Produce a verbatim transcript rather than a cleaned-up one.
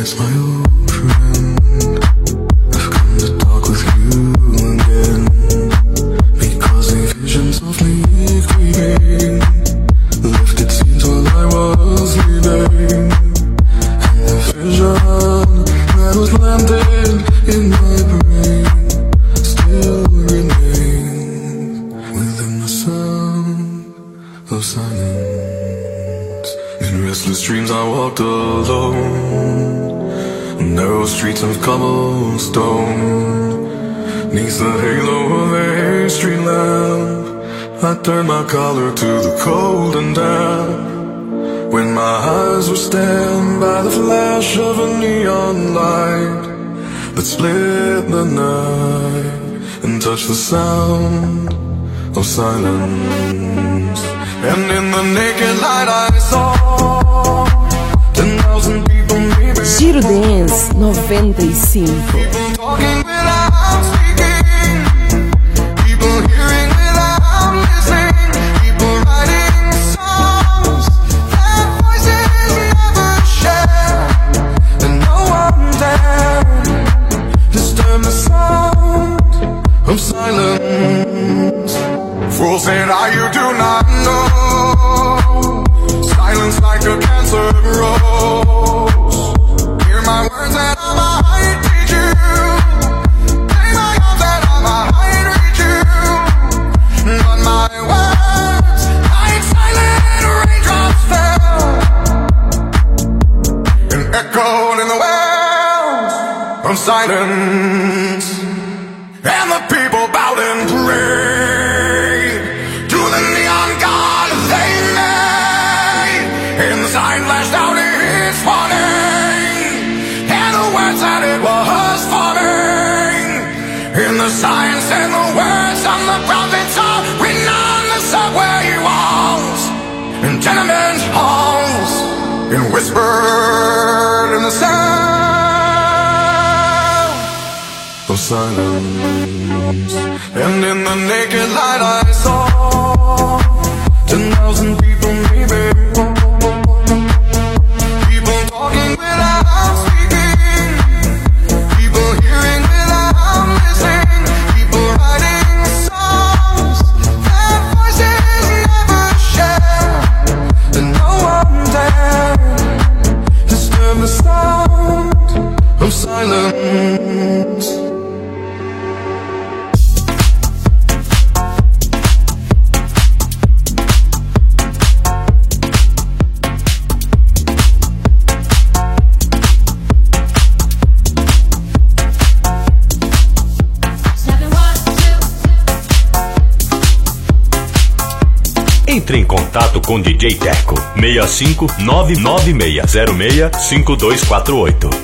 It's my old friend. I've come to talk with you again, because a vision softly creeping lifted scenes while I was leaving, and the vision that was landed in my brain still remains within the sound of silence. In restless dreams I walked alone, narrow streets of cobblestone, neath the halo of a street lamp. I turned my collar to the cold and damp, when my eyes were stabbed by the flash of a neon light that split the night and touched the sound of silence. And in the naked light I saw ten thousand people, maybe. Giro Dance noventa e cinco. People talking without speaking, people hearing without listening, people writing songs that voices never share, and no one dared disturb the sound of silence. Fools said, "Ah, you do not know, silence like a cancer grows. Hear my words and I might teach you, play my arms and I might reach you, but my words like silent raindrops fell and echoed in the wells of silence, and the people bowed and prayed to the neon god they made, and the sign flashed out its warning, and the words that it was forming, and the signs and the words on the prophets are written on the subway walls and tenement halls, and whispered in the sound of silence. And in the naked light I saw ten thousand people, maybe. People talking without speaking, people hearing without listening, people writing songs that voices never share, and no one dared disturb the sound of silence. Entre em contato com D J Teco seis cinco nove nove seis zero seis cinco dois quatro oito.